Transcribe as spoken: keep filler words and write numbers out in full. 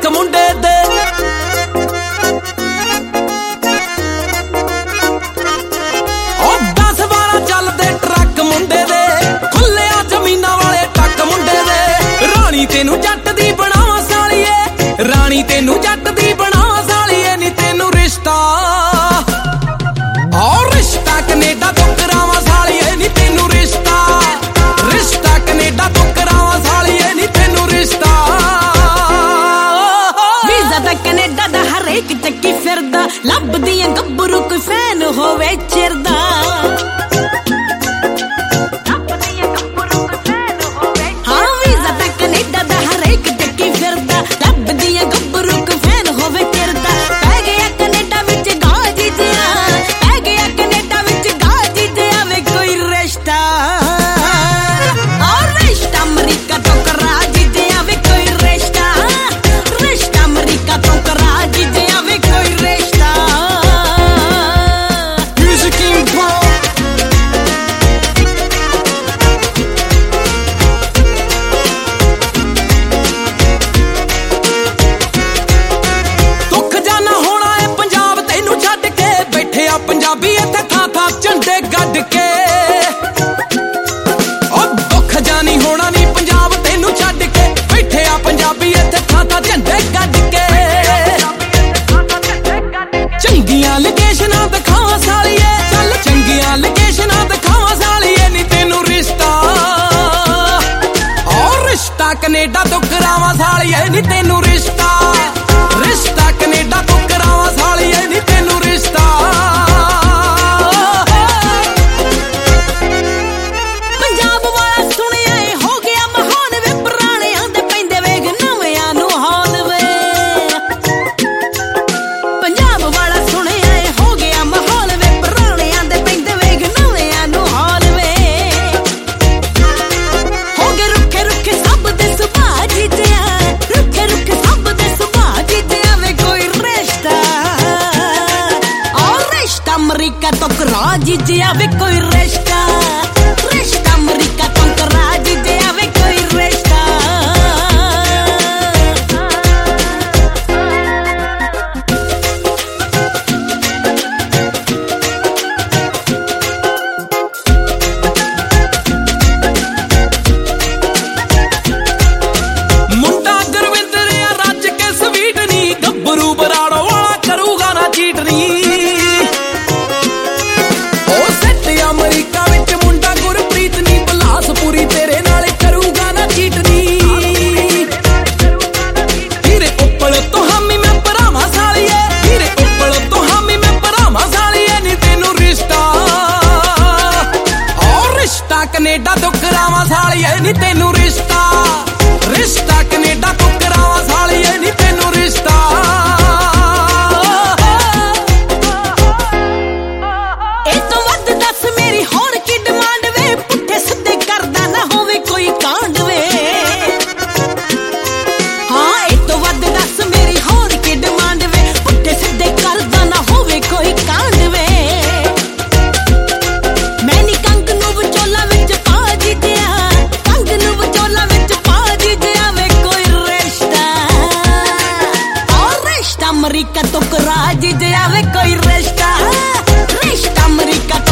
truck मुंडे दे ओ दस बारह चलदे ट्रक मुंडे दे खुल्लिया जमीना वाले ट्रक मुंडे दे रानी तेनू जट दी बनावा सालिए रानी तेनू जट दी बनावा सालिए नी तेनू रिश्ता और रिश्ता कनेडा तो करावा सालिए नी तेनू रिश्ता रिश्ता कनेडा तो करावा सालिए नी तेनू रिश्ता वीज़ा दा कनेडा दा हर एक चक्की फिरदा लभदी ऐ गब्बरू कोई फैन होवे चिरदा हाँ वीज़ा दा कनेडा दा हर एक चक्की फिरदा लभदी ऐ गब्बरू कोई फैन होवे चिरदा पै गया कनेडा विच गाजी जिया पै गया कनेडा विच गाजी जिया वे कोई रिश्ता और रिश्ता अमरीका तो करा जिया वे कोई रिश्ता रिश्ता अमरीका तो करा जिया वे कोई रिश्ता Music in pro दुख जाना होना है पंजाब तेनू छड्ड के बैठे आ पंजाबी इत्थे थां थां झंडे गड्ड के ओ दुख जानी होना नी पंजाब तेनू छड्ड के बैठे आ पंजाबी इत्थे थां थां झंडे गड्ड के चंगियां लोकेशनां दिखावां सालिए चल चंगियां लोकेशनां दिखावां सालिए नी तेनू रिश्ता और रिश्ता कनेडा तो करावां सालिए नी तेनू रिश्ता रिश्ता कनेडा तो करावां सालिए नी तेनू रिश्ता पंजाब वाला सुनिया ए हो गया महान वे पुराणियां दे पैंदे वेग नविआं नू हाल वे पंजाब वाला सुनिया ए हो गया महान वे पुराणियां दे पैंदे वेग नविआं नू हाल वे हो गए रुखे रुखे सब दे सुभाऽ जिया रुखे रुखे सब दे सुभाऽ जिया वे कोई रिश्ता और रिश्ता अमरीका तो करा जिया वे कोई रिश्ता रिश्ता अमरीका तो करा जिया वे कोई रिश्ता मुंडा गुरविंदर आ रज के स्वीट नी गब्बरू बराड़ो वाला करूगा ना चीटनी ओ सैट अमरीका विच मुंडा गुरप्रीत नी बलासपुरी तेरे नाल करूगा ना चीटनी हीरे उप्पल तो हामी मैं भरावां सालिए हीरे उप्पल तो हामी मैं भरावां सालिए नी तेनू रिश्ता और रिश्ता कनेडा तो करावां सालिए नी तेनू रिश्ता रिश्ता कनेडा तो करावां सालिए नी तेनू रिश्ता ए तो वध दस मेरी होण की डिमांड वे पुट्ठे सिद्धे करदा ना होवे कोई कांड वे हाँ ए तो वध दस मेरी होण की डिमांड वे पुट्ठे सिद्धे करदा ना होवे कोई कांड वे मैं नी कंग नू विचोला विच पा जिया कंग नू विचोला विच पा जिया वे कोई रिश्ता और रिश्ता अमरीका तो करा जिया वे कोई रिश्ता रिश्ता अमरीका